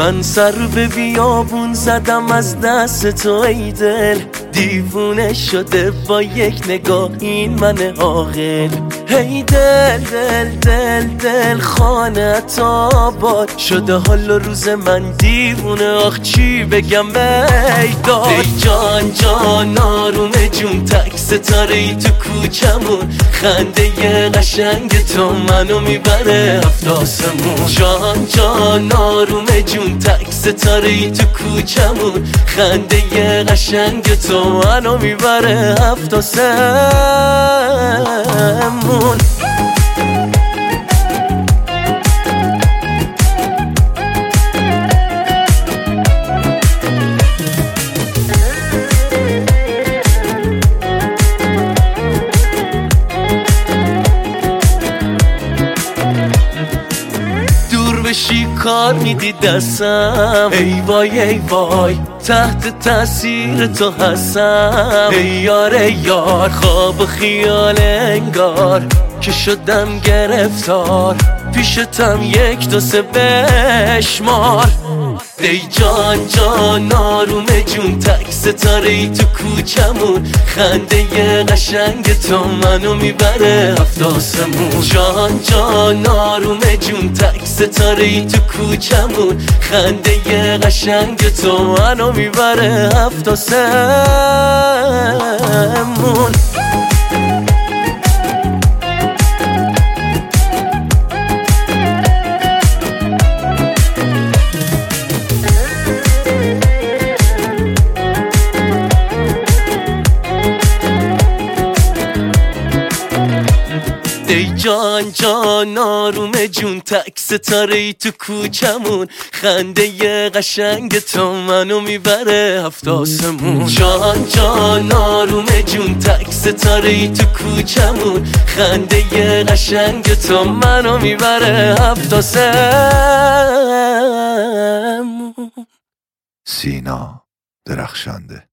من سر به بیابون زدم از دست تو ای دل، دیوونه شده با یک نگاه این من عاقل. هی دل دل دل دل خانت آباد شده حال و روز من دیوونه، آخ چی بگم بیداد. ای جان جان آروم جون تک ستاره ای تو کوچمون، خنده قشنگ تو منو میبره هفت آسمون. جان جان آروم جون تک ستاره ای تو کوچمون، خنده قشنگ تو منو میبره هفت آسمون. بشی کار میدی دستم، ای وای ای وای تحت تاثیر تو هستم. ای یار ای یار خواب و خیال انگار که شدم گرفتار، پیشتم یک دو سه بشمار. ای جان جان آروم جون تک ستاره ای تو کوچمون، خنده قشنگ تو منو میبره هفت آسمون. جان جان آروم جون تک ستاره ای تو کوچمون، خنده قشنگ تو منو میبره هفت آسمون. ای جان جان آروم جون تک ستاره ای تو کوچمون، خنده قشنگ تو منو میبره هفت آسمون. جان جان آروم جون تک ستاره ای تو کوچمون، خنده قشنگ تو منو میبره هفت آسمون. سینا درخشنده.